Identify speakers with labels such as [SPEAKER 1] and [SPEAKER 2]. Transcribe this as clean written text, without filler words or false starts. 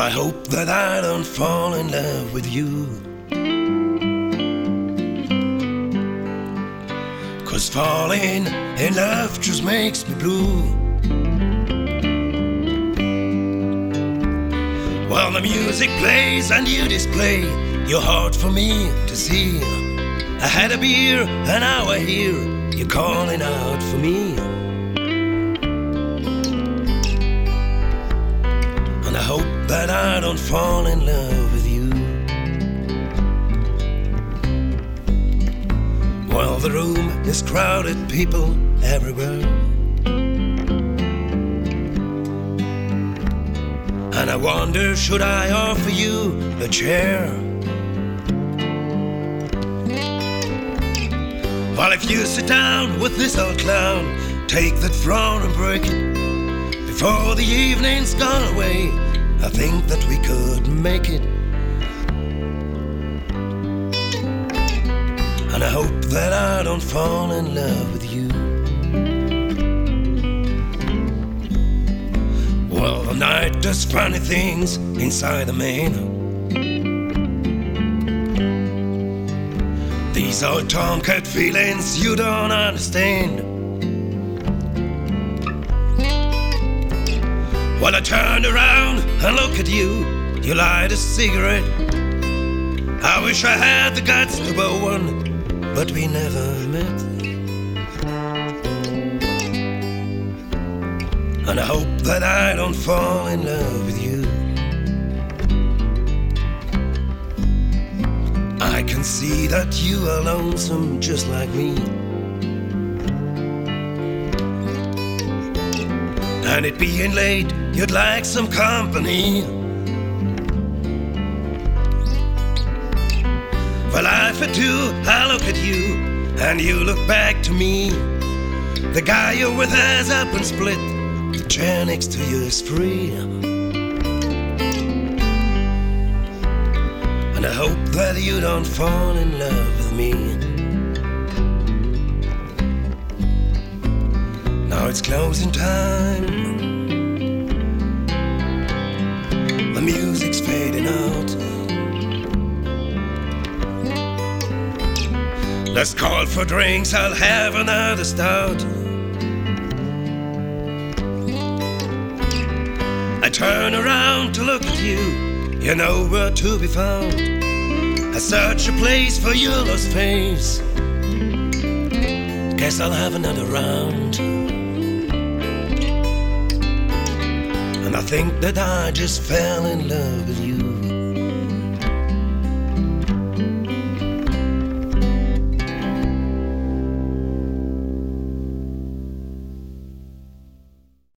[SPEAKER 1] I hope that I don't fall in love with you, 'cause falling in love just makes me blue. While the music plays and you display your heart for me to see, I had a beer and now I hear you calling out for me. And I hope that I don't fall in love with you. Well, the room is crowded, people everywhere, and I wonder, should I offer you a chair? Well, if you sit down with this old clown, take that frown and break it before the evening's gone away. I think that we could make it. And I hope that I don't fall in love with you. Well, the night does funny things inside the main. These are tomcat feelings you don't understand. Well, I turned around and look at you. You light a cigarette. I wish I had the guts to blow one, but we never met. And I hope that I don't fall in love with you. I can see that you are lonesome just like me, and it being late, you'd like some company. Well, if I do, I look at you, and you look back to me. The guy you're with has up and split. The chair next to you is free. And I hope that you don't fall in love with me. Now it's closing time. The music's fading out. Let's call for drinks, I'll have another stout. I turn around to look at you, you're nowhere to be found. I search a place for your lost face. Guess I'll have another round. And I think that I just fell in love with you.